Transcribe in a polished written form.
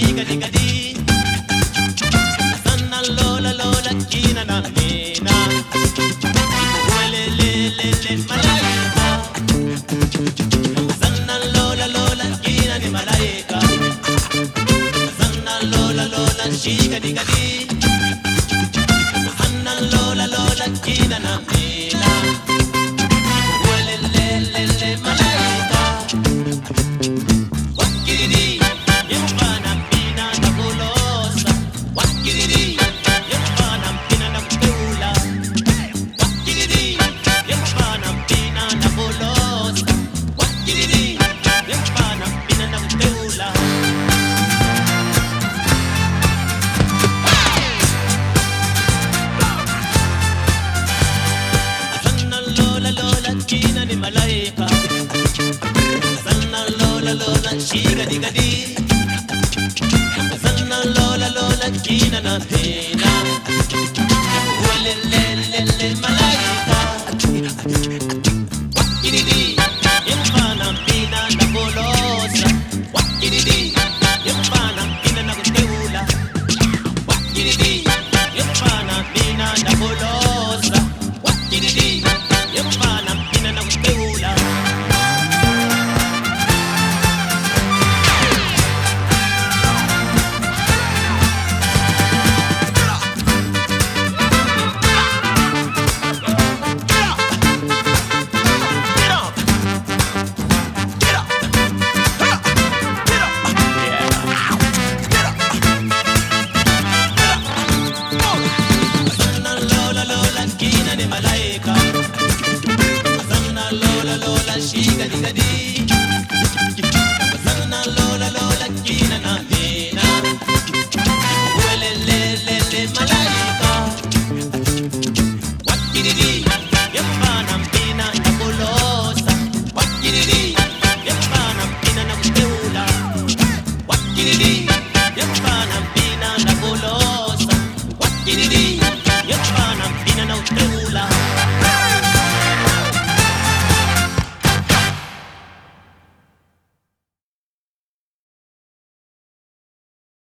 shiga digadi. Sana lola lola kina na mina. Wele le le le malaika. Sana lola lola kina ni malaika. Sana lola lola shiga digadi. Sana lola lola kina na mina. Wele le le le malaika. Wakiridi, yempana pina na golosa. Wakiridi, yempana pina na kuteula. Wakiridi, yempana pina na golosa. Wakiridi, yempana pina na kuteula. Sana lola lola kina ni malaika. Sana lola lola shiga digadi. Sana lola lola kina na pena. Wele le le le malaika. Wakiridi, yempana pina na golosa. Wakiridi, yempana pina na kuteula. Wakiridi, yempana pina na golosa. Wakiridi, yempana pina na kuteula. Sana lola lola kina ni malaika. Sana lola lola shiga digadi. Sana lola lola kina na mina. Wele le le le malaika. Wakiridi, yempana mpina na golosa. Wakiridi, yempana mpina na kuteula. Wakiridi, yempana mpina na golosa. Wakiridi, yempana mpina na kuteula.